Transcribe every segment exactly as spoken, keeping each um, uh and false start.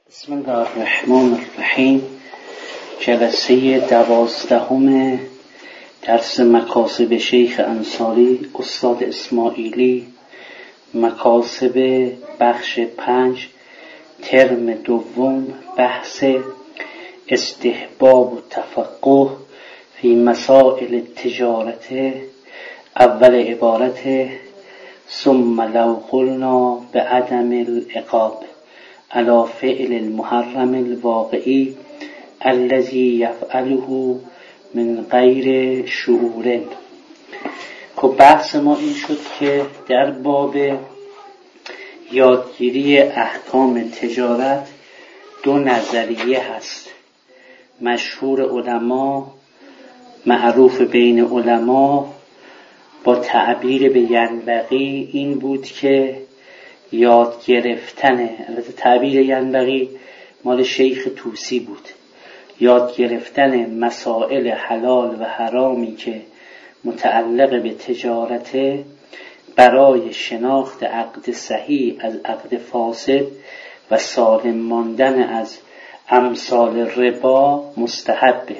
بسم الله الرحمن الرحیم. جلسه دوازدهم درس مکاسب شیخ انصاری استاد اسماعیلی، مکاسب بخش پنج، ترم دوم، بحث استحباب و تفقه فی مسائل التجارت. اول عبارت ثم لو قلنا بعدم العقاب علی فعل المحرم الواقعی الذی یفعله من غیر شعور. خب بحث ما این شد که در باب یادگیری احکام تجارت دو نظریه هست مشهور علما، معروف بین علما با تعبیر به ینبغی این بود که یاد گرفتن، البته تعبیر ینبغی مال شیخ طوسی بود، یاد گرفتن مسائل حلال و حرامی که متعلق به تجارت برای شناخت عقد صحیح از عقد فاسد و سالم ماندن از امثال ربا مستحبه.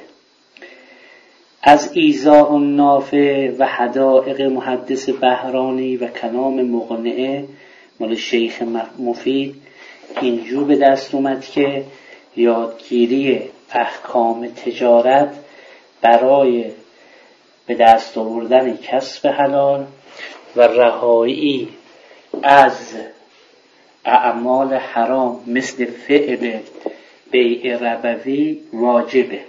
از ایضاح النافع و حدائق محدث بهرانی و کلام مقنعه مال شیخ مفید اینجور به دست اومد که یادگیری احکام تجارت برای به دست آوردن کسب حلال و رهایی از اعمال حرام مثل فعل بیع ربوی واجبه.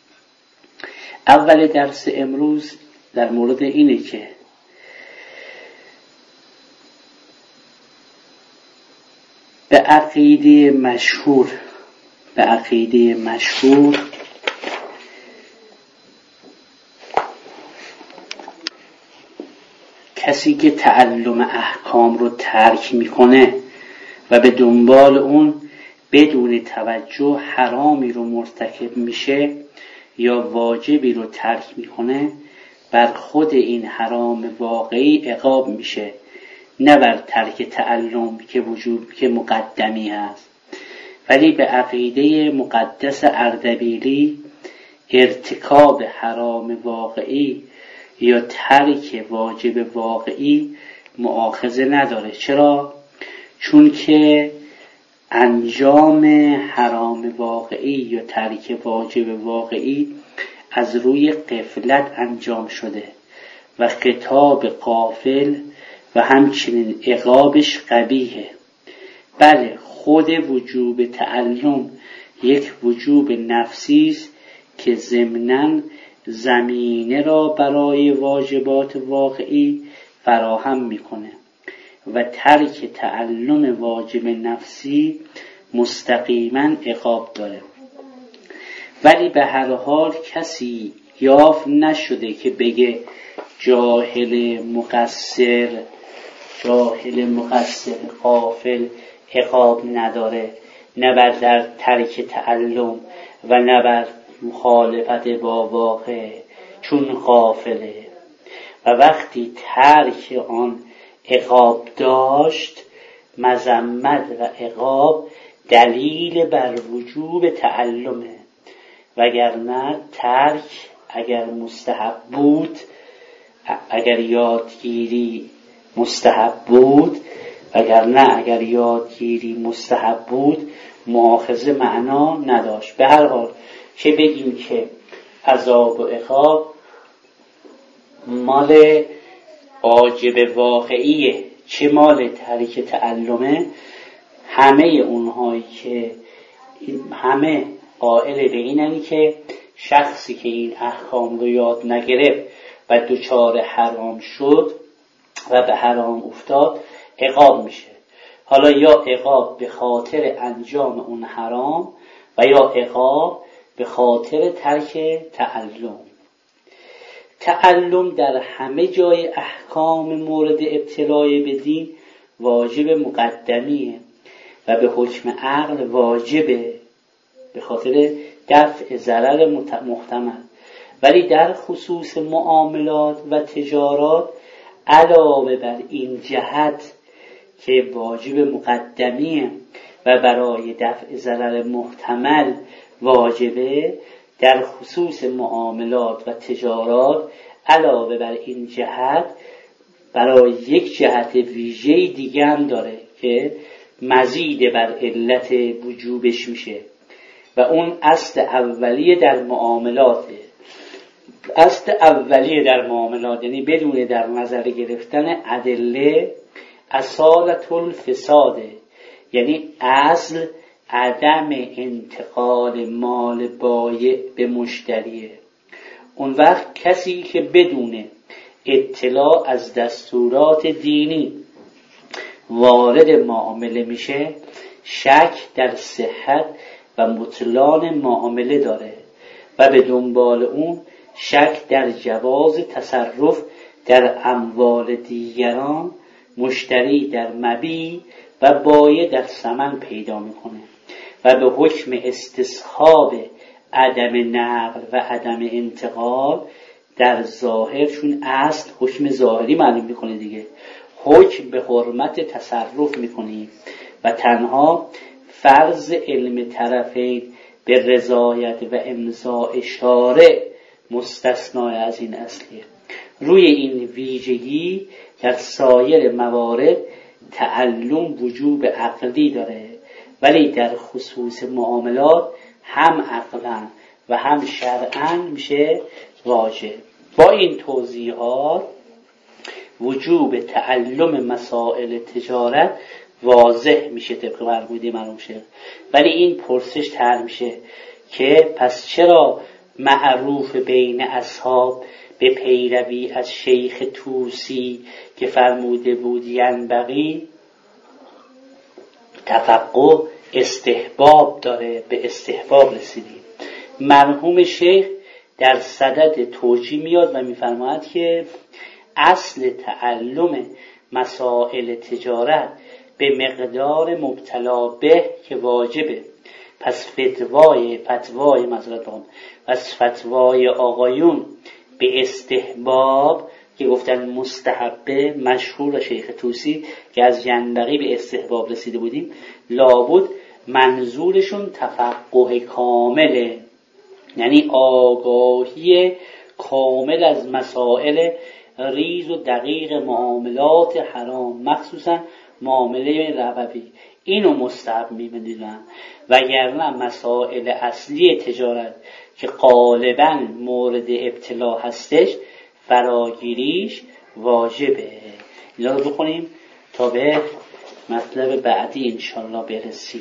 اول درس امروز در مورد اینه که به عقیده مشهور به عقیده مشهور کسی که تعلم احکام رو ترک میکنه و به دنبال اون بدون توجه حرامی رو مرتکب میشه یا واجبی رو ترک میکنه، بر خود این حرام واقعی عقاب میشه، نه بر ترک تعلم که وجوب که مقدمی هست. ولی به عقیده مقدس اردبیلی ارتکاب حرام واقعی یا ترک واجب واقعی مؤاخذه نداره. چرا؟ چون که انجام حرام واقعی یا ترک واجب واقعی از روی غفلت انجام شده و خطاب غافل و همچنین عقابش قبیحه. بله، خود وجوب تعلم یک وجوب نفسی است که ضمناً زمینه را برای واجبات واقعی فراهم میکنه و ترک تعلم واجب نفسی مستقیما عقاب داره. ولی به هر حال کسی یافت نشده که بگه جاهل مقصر جاهل مقصر غافل عقاب نداره، نه بر در ترک تعلم و نه بر مخالفت با واقع، چون غافله و وقتی ترک آن عقاب داشت، مذمت و عقاب دلیل بر وجوب تعلمه. وگرنه ترک اگر مستحب بود، اگر یادگیری مستحب بود وگرنه اگر یادگیری مستحب بود مؤاخذه معنا نداشت. به هر حال چه بگیم که عذاب و عقاب مال واجب واقعیه چه مال ترک تعلمه، همه اونهایی که همه قائل به اینن که شخصی که این احکام رو یاد نگرفت و دچار حرام شد و به حرام افتاد عقاب میشه. حالا یا عقاب به خاطر انجام اون حرام و یا عقاب به خاطر ترک تعلم. تعلم در همه جای احکام مورد ابتلای به دین واجب مقدمیه و به حکم عقل واجبه به خاطر دفع ضرر محتمل. ولی در خصوص معاملات و تجارات علاوه بر این جهت که واجب مقدمیه و برای دفع ضرر محتمل واجبه، در خصوص معاملات و تجارات علاوه بر این جهت برای یک جهت ویژه دیگه هم داره که مزید بر علت وجوبش میشه و اون اصل اولیه در معاملاته. اصل اولیه در معاملات یعنی بدون در نظر گرفتن ادله اصالت الفساده، یعنی اصل عدم انتقال مال بایع به مشتریه. اون وقت کسی که بدون اطلاع از دستورات دینی وارد معامله میشه شک در صحت و بطلان معامله داره و به دنبال اون شک در جواز تصرف در اموال دیگران، مشتری در مبیع و بایع در ثمن پیدا میکنه و به حکم استصحاب عدم نقل و عدم انتقال در ظاهر، چون اصل حکم ظاهری معلوم میکنه دیگه، حکم به حرمت تصرف میکنیم و تنها فرض علم طرفین به رضایت و امضاء شارع مستثنای از این اصلیه. روی این ویژگی در سایر موارد تعلم وجوب عقلی داره، ولی در خصوص معاملات هم عقلا و هم شرعاً میشه واجب. با این توضیحات وجوب تعلم مسائل تجارت واضح میشه طبق فرموده مرحوم شیخ. ولی این پرسش طرح میشه که پس چرا معروف بین اصحاب به پیروی از شیخ طوسی که فرموده بود ینبغی تفقه استحباب داره، به استحباب رسیدیم. مرحوم شیخ در صدد توجیه میاد و میفرماید که اصل تعلم مسائل تجارت به مقدار مبتلا به که واجبه، پس فتوای فتوای معذرت بخوام پس فتوای آقایون به استحباب که گفتن مستحبه مشهور شیخ طوسی که از ینبغی به استحباب رسیده بودیم، لابد منظورشون تفقه کامله، یعنی آگاهی کامل از مسائل ریز و دقیق معاملات حرام، مخصوصا معامله ربوی، اینو مستحب می‌بینن. وگرنه مسائل اصلی تجارت که غالباً مورد ابتلا هستش فراگیریش واجبه. اینا رو بخونیم تا به مطلب بعدی انشالله برسیم.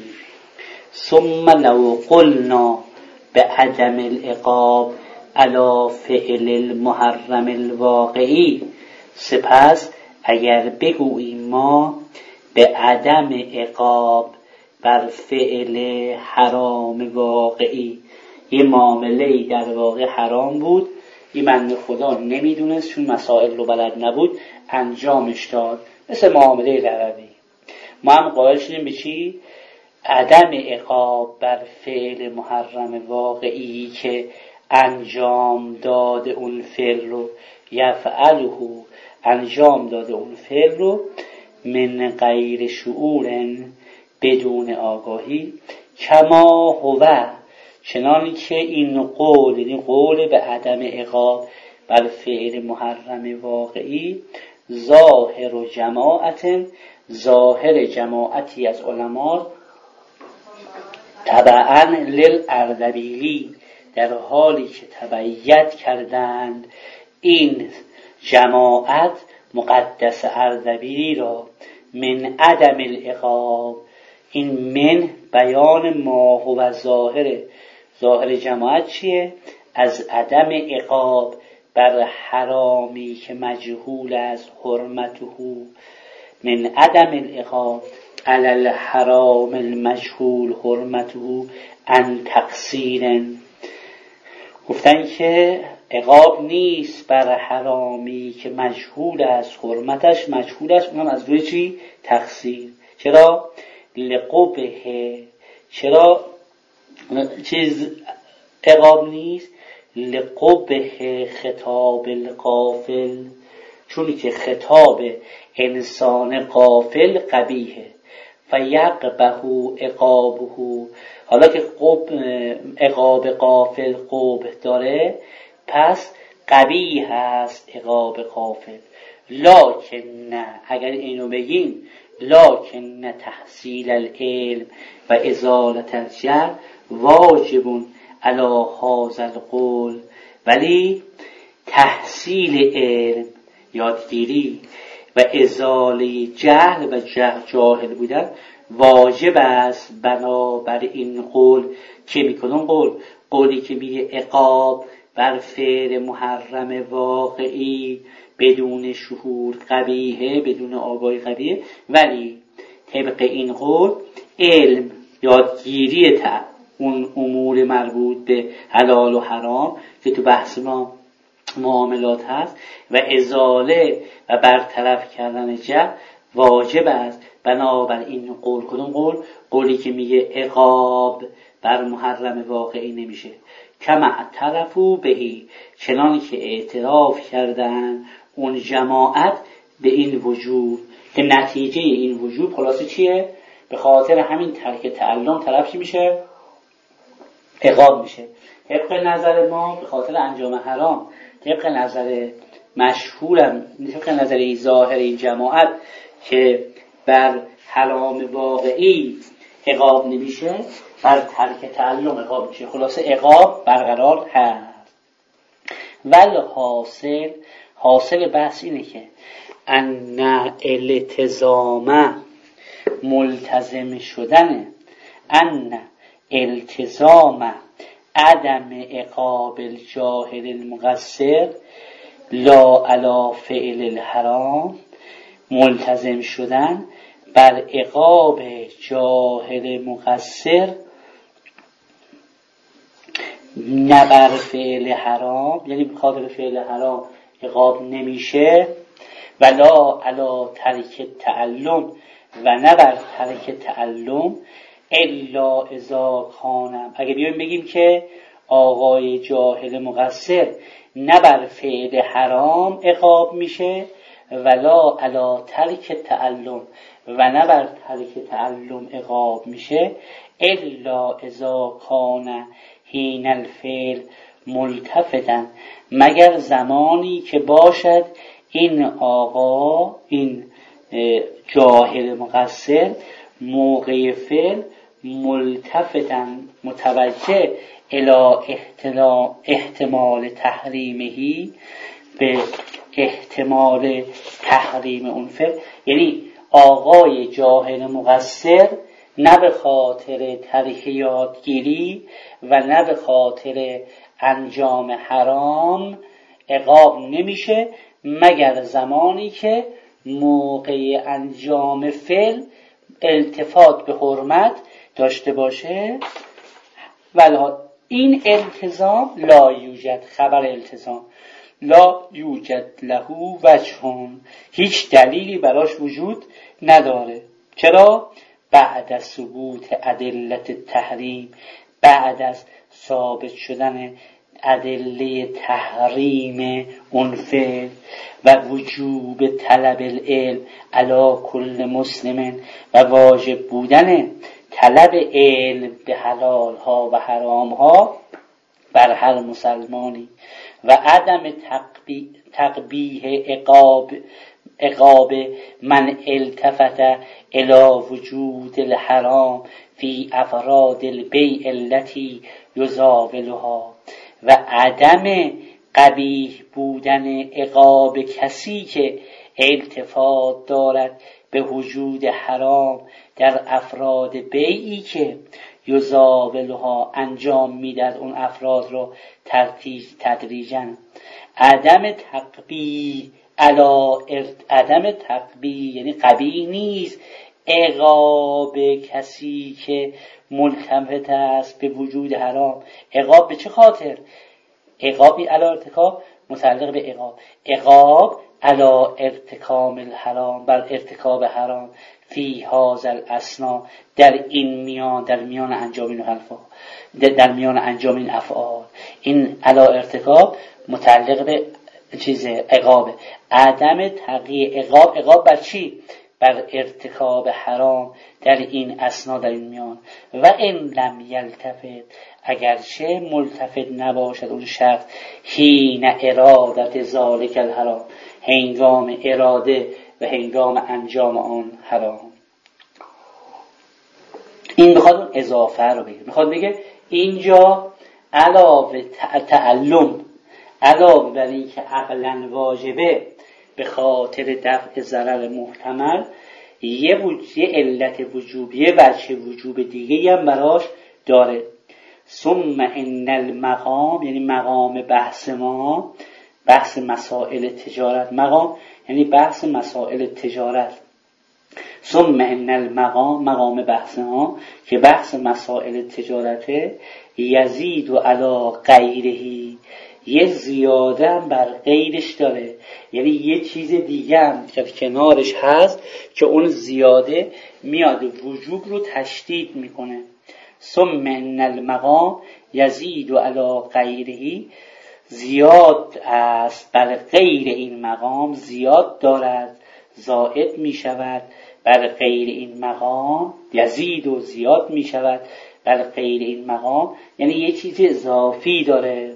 ثم لو قلنا به عدم العقاب علی فعل المحرم الواقعی، سپس اگر بگوییم ما به عدم عقاب بر فعل حرام واقعی، یه معامله‌ای در واقع حرام بود، این بنده خدا نمیدونست چون مسائل رو بلد نبود انجامش داد، مثل معامله ربوی، ما هم قائل شدیم به چی؟ عدم عقاب بر فعل محرم واقعی که انجام داده اون فعل رو یفعله انجام داده اون فعل رو من غیر شعور بدون آگاهی، کما هو چنانی که این قول، یعنی قول به عدم عقاب بر فعل محرم واقعی، ظاهر و جماعت ظاهر جماعتی از علما تبعاً للاردبیلی، در حالی که تبعیت کردند این جماعت مقدس اردبیلی را من عدم العقاب. این من بیان ما هو ظاهر ظاهر جماعت چیه؟ از عدم عقاب بر حرامی که مجهول از حرمته، من عدم العقاب علی الحرام المجهول حرمته ان تقصیر. گفتن که عقاب نیست بر حرامی که مجهول از حرمتش، مجهول است اونم از روی چی؟ تقصیر. چرا؟ لقبه. چرا چیز عقاب نیست؟ لقبه خطاب الغافل، چون که خطاب انسان غافل قبیحه فیقبه عقابه. حالا که قب عقاب غافل قبح داره، پس قبیح هست عقاب غافل. لکن نه، اگر اینو بگیم، لکن تحصیل العلم و ازالت الجهل واجب علی هذا القول. ولی تحصیل علم، یادگیری و ازاله جهل و جاهل بودن واجب است بنابر این قول. که میکنن قول قولی که میگه عقاب بر فعل محرم واقعی بدون شهود قبیحه، بدون آگاهی قبیحه. ولی طبق این قول علم، یادگیری تا اون امور مربوط به حلال و حرام که تو بحث ما معاملات هست و ازاله و برطرف کردن جهل واجب است بنابر این قول. کدوم قول؟ قولی که میگه عقاب بر محرم واقعی نمیشه. کما اعترفوا بهی، چنانی که اعتراف کردن اون جماعت به این وجوب، که نتیجه این وجوب خلاصه چیه؟ به خاطر همین ترک تعلم طرف چی میشه؟ عقاب میشه. طبق نظر ما به خاطر انجام حرام، طبق نظر مشهورم، طبق نظر ظاهر این جماعت که بر حرام واقعی عقاب نمیشه، بر ترک تعلم عقاب میشه. خلاصه عقاب برقرار هست. ولی حاصل حاصل بحث اینه که ان التزام ملتزم شدن، ان التزام عدم عقاب الجاهل المقصر لا علی فعل الحرام، ملتزم شدن بر عقاب جاهل مقصر نه بر فعل حرام، یعنی به خاطر فعل حرام عقاب نمیشه، ولا علی ترک تعلم و نه بر ترک تعلم الا اذا کانم. اگه بیایم بگیم که آقای جاهل مقصر نه بر فعل حرام عقاب میشه، ولا علی ترک تعلم و نه بر ترک تعلم عقاب میشه، الا اذا کان حین الفعل ملتفتا، مگر زمانی که باشد این آقا، این جاهل مقصر موقع فعل ملتفتا متوجه الی احتمال تحریمهی، به احتمال تحریم اون فعل. یعنی آقای جاهل مقصر نه به خاطر ترک یادگیری و نه به خاطر انجام حرام عقاب نمیشه، مگر زمانی که موقع انجام فعل التفات به حرمت داشته باشه. ولی این التزام لا یوجد، خبر التزام لا یوجد له وجهون، هیچ دلیلی براش وجود نداره. چرا؟ بعد از ثبوت ادلت تحریم، بعد از ثابت شدن ادله تحریم اون فعل و وجوب طلب العلم علی کل مسلم، و واجب بودن طلب علم به حلال ها و حرام ها بر هر مسلمانی، و عدم تقبیح عقاب عقاب من التفت الى وجود الحرام فی افراد البیع التي یزاولها، و عدم قبیح بودن عقاب کسی که التفات دارد به وجود حرام در افراد بیعی که یزاولها انجام میدهد اون افراد رو تدریجاً. عدم تقبیح علا عدم تقبیح یعنی قبیح نیست عقاب کسی که ملتفت است به وجود حرام. عقاب به چه خاطر؟ عقابی علا ارتکاب متعلق به عقاب، عقاب علا ارتکام الحرام، بر ارتکاب حرام، فی هذا الاسنا، در این میان، در میان انجام این حرفا، در میان انجام این افعال. این علا ارتکاب متعلق به چیز عقابه. عدم تقیه عقاب، عقاب بر چی؟ بر ارتکاب حرام در این اثنا در این میان. و این لم یلتفت، اگرچه ملتفت نباشد اون شخص، حین ارادت ذالک الحرام، هنگام اراده و هنگام انجام آن حرام. این میخواد اون اضافه رو بگه، میخواد بگه اینجا علاوه تعلم، علاوه بر این که عقلاً واجبه به خاطر دفع ضرر محتمل، یه وجه علت وجوبیه وجه وجوب دیگه هم براش داره. ثم ان المقام، یعنی مقام بحث ما، بحث مسائل تجارت، مقام یعنی بحث مسائل تجارت. ثم ان المقام، مقام بحث ما که بحث مسائل تجارته، یزید و علی غیرهی، یه زیاده هم بر غیرش داره، یعنی یه چیز دیگه هم که کنارش هست که اون زیاده میاد وجوب رو تشدید میکنه. ثم ان المقام یزید و علی غیرهی، زیاد است بر غیر این مقام، زیاد دارد، زائد می شود بر غیر این مقام، یزید و زیاد می شود بر غیر این مقام، یعنی یه چیز اضافی داره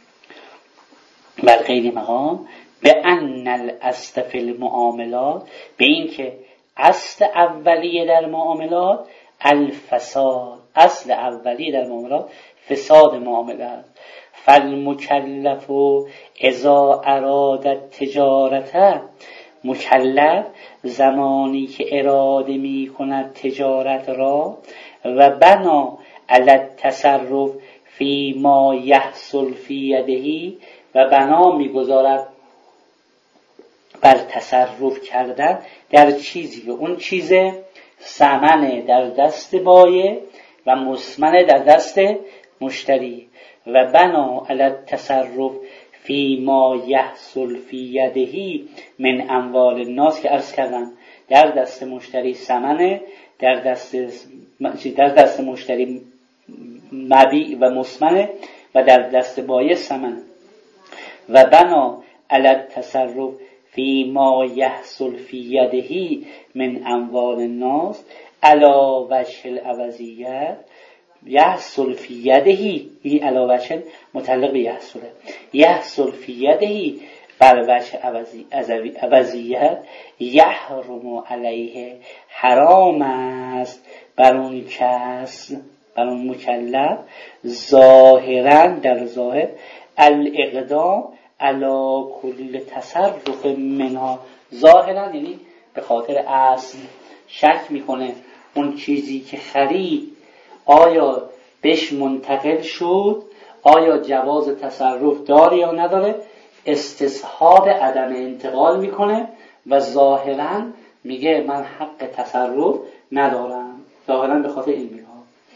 بر غیر مقام. به ان الاصل فی المعاملات، به این که اصل اولیه در معاملات الفساد، اصل اولیه در معاملات فساد معاملات. فالمکلف اذا اراد التجارت، مکلف زمانی که اراده می کند تجارت را، و بنا علی التصرف فی ما یحصل فی یده، و بنا می گذارد بر تصرف کردن در چیزی که اون چیز ثمنه در دست بایع و مثمنه در دست مشتری، و بنا علی التصرف فی ما یحصل فی یده من اموال الناس، که عرض کردم در دست مشتری ثمنه، در دست در دست مشتری مبیع و مثمنه و در دست بایع ثمنه. و بنا علی التصرف فی ما یحصل فی یده من اموال الناس علی وجه العوضیه، یحصل فی یده، این علی وجه متعلق به یحصله، یحصل فی یده بر وجه عوضیه، یحرم علیه، حرام است بر اون کس، بر اون مکلف، ظاهرا در ظاهر، الاقدام علی کل تصرف منها، ظاهرا یعنی به خاطر اصل شک میکنه اون چیزی که خرید آیا بهش منتقل شد، آیا جواز تصرف داره یا نداره، استصحاب عدم انتقال میکنه و ظاهرا میگه من حق تصرف ندارم، ظاهرا به خاطر این میگه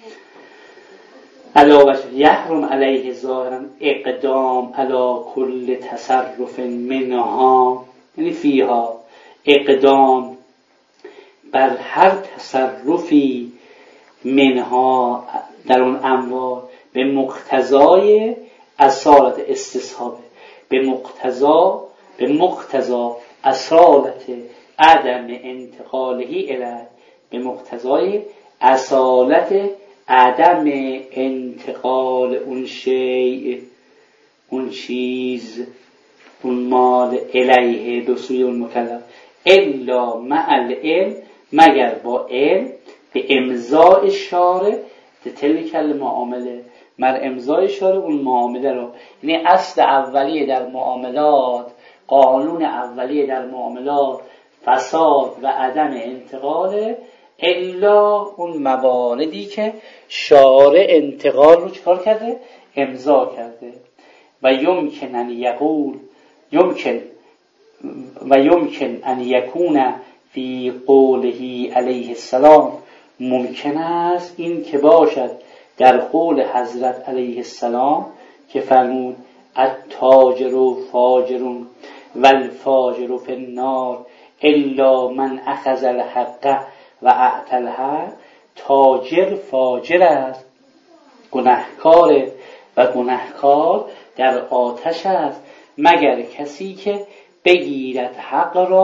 علاوه یحرم علیه ظاهرا اقدام علی کل تصرف منها، یعنی فیها، اقدام بر هر تصرفی منها در اون اموال، به مقتضای اصالت استصحابه، به مقتضا به مقتضا اصالت عدم انتقالهی الی، به مقتضای اصالت عدم انتقال اون شیء، اون چیز، اون مال الیه به سوی اون مکلف، الا مع العلم، مگر با علم، به امضاء شارع تلک المعامله، مر امضای شارع اون معامله رو، یعنی اصل اولیه در معاملات، قانون اولیه در معاملات فساد و عدم انتقال، الا اون مواردی که شارع انتقال رو چکار کرده؟ امضا کرده. و یمکن ان یقول، یمکن و یمکن ان یکون فی قوله علیه السلام، ممکن است این که باشد در قول حضرت علیه السلام که فرمود التاجر فاجر والفاجر فی النار الا من اخذ الحق و اعطى الحق، تاجر فاجر است، گناهکار و گناهکار در آتش است، مگر کسی که بگیرد حق را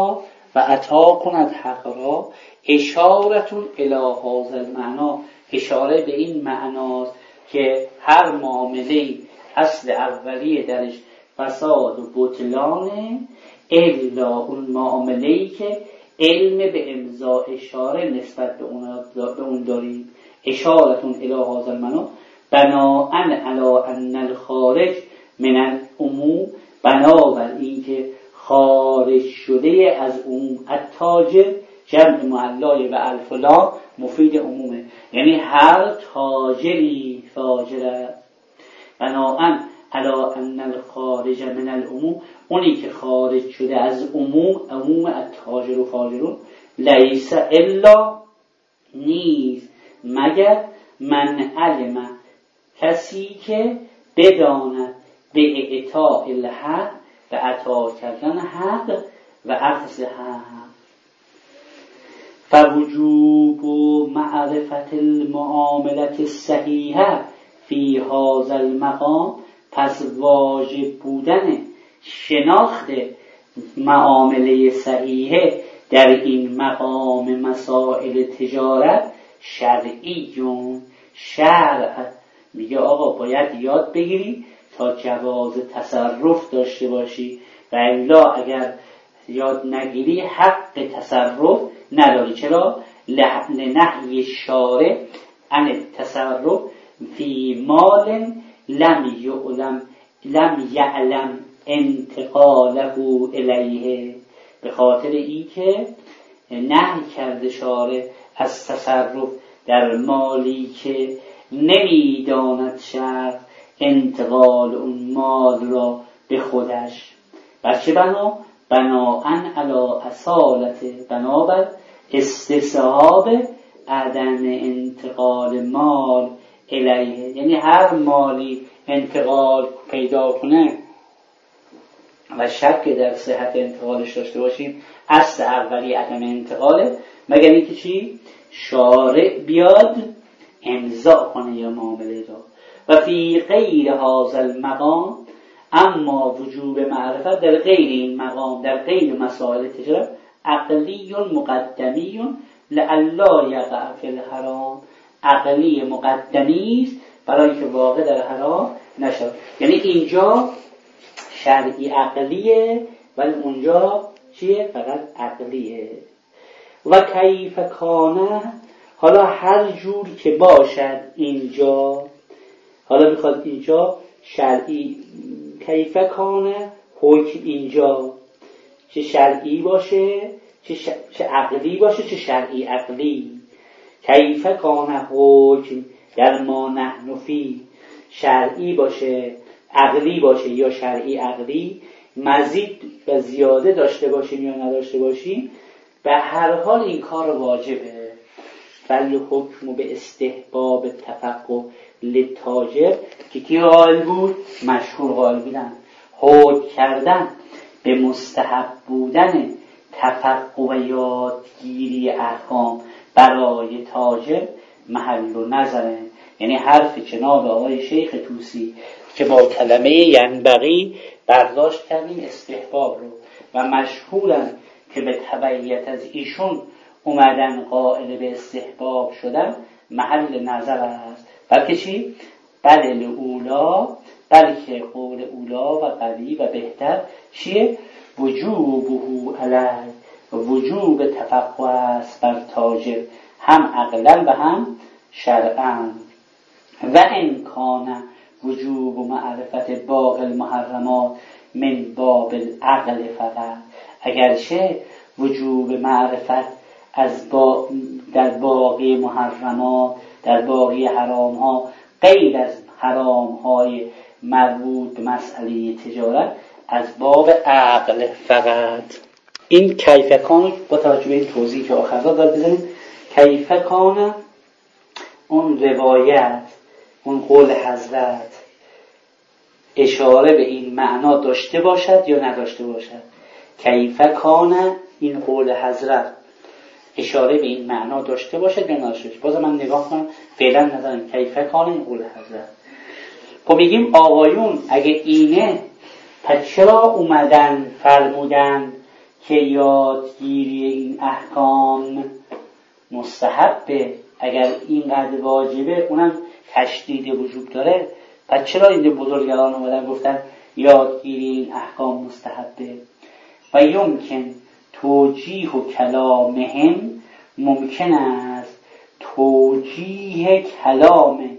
و عطا کند حق را اشارتون الی هذا المعنا، اشاره به این معناست که هر معامله اصل اولیه درش فساد و بطلانه الا اون معامله‌ای که علم به امضا اشاره نسبت به اون به اون داریم. اشارتون الی هذا المعنا بناءً علی ان الخارج من العموم، بنابر این که خارج شده از عموم، التاجر جمع معلای و الفلا مفید عمومه، یعنی هر تاجری فاجره. بناءً علی ان الخارج من العموم، اونی که خارج شده از عموم، عموم التاجر و فاجرون، لیس الا نیز مگر من علم، کسی که بداند به اعطاء الحق و عطا کردن حق و اخذ حق. فوجوب معرفت المعاملت الصحیحه فی هذا المقام، پس واجب بودن شناخت معامله صحیحه در این مقام مسائل تجارت شرعیون، شرع میگه آقا باید یاد بگیری تا جواز تصرف داشته باشی و الا اگر یاد نگیری حق تصرف نداری. چرا؟ لنهی شارع عن التصرف فی مال لم یعلم لم یعلم انتقاله الیه، به خاطر این که نهی کرده شارع از تصرف در مالی که نمیداند شرع انتقال اون مال را به خودش. بر چه بنا؟ بناءً علی اصالت، بنابر استصحاب عدم انتقال مال الیه، یعنی هر مالی انتقال پیدا کنه و شک در صحت انتقالش داشته باشیم، اصل اولی عدم انتقاله، مگر اینکه چی؟ شارع بیاد امضا کنه یا معامله را. و فی غیر هذا المقام، اما وجوب معرفت در غیر این مقام، در غیر مسائل تجارت، عقلی مقدمی لئلا یقع فی الحرام، عقلی مقدمی است برای که واقع در حرام نشود. یعنی اینجا شرعی عقلیه ولی اونجا چیه؟ فقط عقلیه. و کیف کانه، حالا هر جور که باشد اینجا، حالا میخواد اینجا شرعی کیف کانه حکم اینجا چه شرعی باشه چه, ش... چه عقلی باشه چه شرعی عقلی. کیف کانه حکم در ما نحن فی، شرعی باشه عقلی باشه یا شرعی عقلی، مزید و زیاده داشته باشیم یا نداشته باشیم، به هر حال این کار واجبه. ولی حکم به استحباب تفقه للتاجر که کی قائل بود؟ مشهور قائل بودن. حکم کردن به مستحب بودن تفقه و یادگیری احکام برای تاجر محل و نظره. یعنی حرف جناب آقای شیخ طوسی که با کلمه ینبغی برداشت کردیم استحباب رو و مشهورن که به تبعیت از ایشون اومدن قائل به استحباب شدن، محل نظر است. بلکه چی؟ بدل اولا، بلکه قول اولا و قوی و بهتر چیه؟ وجوبه علی، وجوب تفقه است بر تاجر، هم عقلا و هم شرعا. و امکان وجوب و معرفت باقی المحرمات من باب العقل فقط، اگرچه وجوب معرفت از با در باقی محرمات، در باقی حرام ها، غیر از حرام های مربوط به مسئله تجارت، از باب عقل فقط. این کیفکان با توجه به این توضیح که آخر داد بزنیم، کیفکان اون روایت، اون قول حضرت اشاره به این معنا داشته باشد یا نداشته باشد. کیفکان این قول حضرت اشاره به این معنا داشته باشد یا نداشته باشد. باز من نگاه کنم فعلا نظرم کیفکان این قول حضرت. خب میگیم آقایون اگه اینه پس چرا اومدن فرمودن که یادگیری این احکام مستحبه، اگر اینقدر واجبه اونم تشدید وجوب داره، پس چرا این بزرگان اومدن گفتن یادگیری این احکام مستحبه؟ و یمکن توجیه و کلامهم، ممکن است توجیه کلام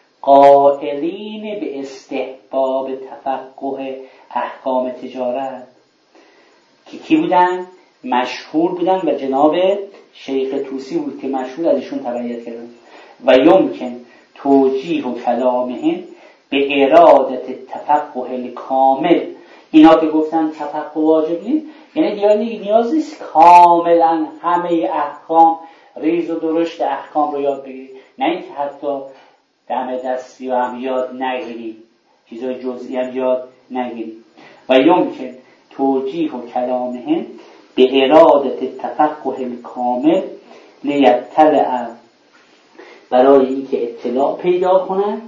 قائلین به استحباب تفقه احکام تجارت که کی بودن؟ مشهور بودن و جناب شیخ طوسی بود که مشهور از ایشون تبعیت کردن. و یمکن توجیه و کلامهم به ارادت تفقه کامل، اینا که گفتن تفقه واجب نیست، یعنی دیگه نیاز نیست کاملا همه احکام ریز و درشت احکام رو یاد بگیری، نه اینکه حتی دم دستی و هم یاد نگیری، چیزای جزئی هم یاد نگیری. و یمکن توجیه و کلامهم به ارادت تفقه کامل لیطلع، برای اینکه اطلاع پیدا کنن،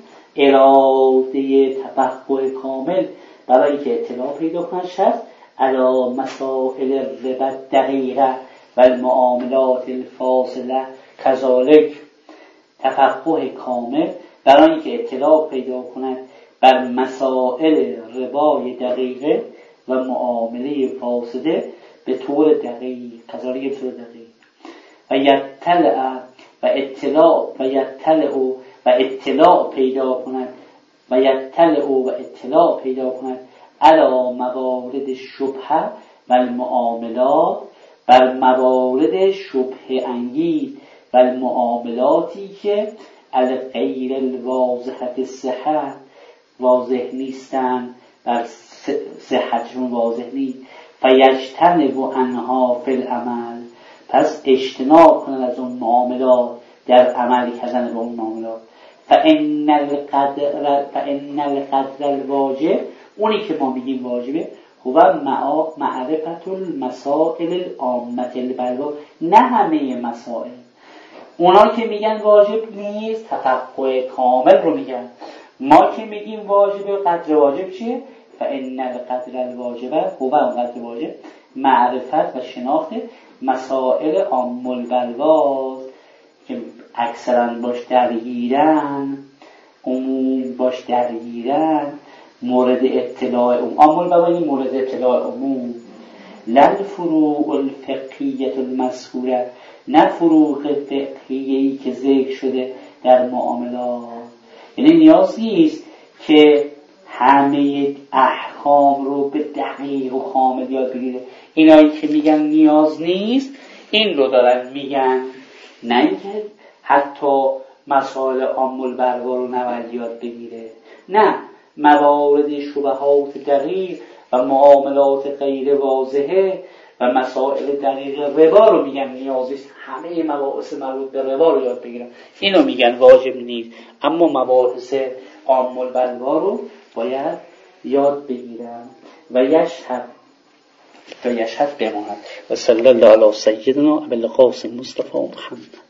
اراده تفقه کامل برای اینکه اطلاع پیدا کنن شد علی مسائل الربا دقیقه و المعاملات الفاصله کذالک، تفقه کامل برای اینکه اطلاع پیدا کنن بر مسائل ربای دقیقه و معامله فاسده به طور دقیق، کذالک به طور دقیق. و یطلع و اطلاع و یطلع و اطلاع پیدا کنند و یطلع و اطلاع پیدا کنند علی موارد شبهه و المعاملات، بر موارد شبهه انگیز و المعاملاتی که علی غیر الواضحه صحت واضح نیستند، بر صحتشون واضح نیست. فیجتنب عنها فی العمل، پس اجتناب کنند از اون معاملات در عمل کردن به اون معاملات. فان القدر فان القدر الواجب، اونی که ما میگیم واجبه، هو معرفت المسائل العامه البلوا، نه همه مسائل. اونا که میگن واجب نیست تفقه کامل رو میگن، ما که میگیم واجبه، قدر واجب چیه؟ فان القدر الواجب هو قدر واجب معرفت و شناخت مسائل عام البلوا که اکثرا باش درگیرن، عموم باش درگیرن، مورد اطلاع عموم، عام البلوا این مورد اطلاع عموم، لن فروع الفقهیه المذکوره، نه فروع فقهیه‌ای که ذکر شده در معاملات. یعنی نیاز نیست که همه احکام رو به دقیق و کامل یاد بگیره. اینایی که میگن نیاز نیست این رو دارن میگن، نه اینکه حتی مسائل عام البلوا رو نباید یاد بگیره، نه، موارد شبهات دقیق و معاملات غیر واضحه و مسائل دقیق ربا رو میگن نیاز نیست همه مباحث مربوط به ربا رو یاد بگیرن، اینو میگن واجب نیست. اما مباحث عام البلوا رو باید یاد بگیرن. و یشهد و یشهد بماند. و صلی الله علی سیدنا ابی القاسم مصطفی محمد.